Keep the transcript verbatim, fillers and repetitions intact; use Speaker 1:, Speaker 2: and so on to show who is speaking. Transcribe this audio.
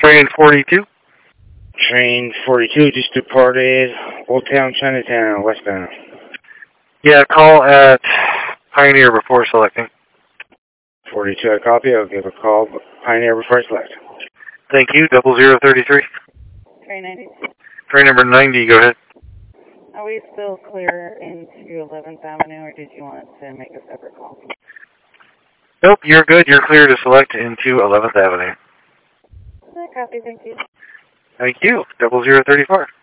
Speaker 1: train forty-two.
Speaker 2: Train forty-two just departed Old Town, Chinatown, westbound.
Speaker 1: Yeah, call at Pioneer before selecting.
Speaker 2: forty-two, I copy. I'll give a call Pioneer before I select.
Speaker 1: Thank you. Double zero thirty-three.
Speaker 3: Train ninety.
Speaker 1: Train number ninety, go ahead.
Speaker 3: Are we still clear into eleventh Avenue, or did you want to make a separate call?
Speaker 1: Nope, you're good. You're clear to select into eleventh Avenue.
Speaker 3: Copy, thank you.
Speaker 1: Thank you. Double zero thirty-four.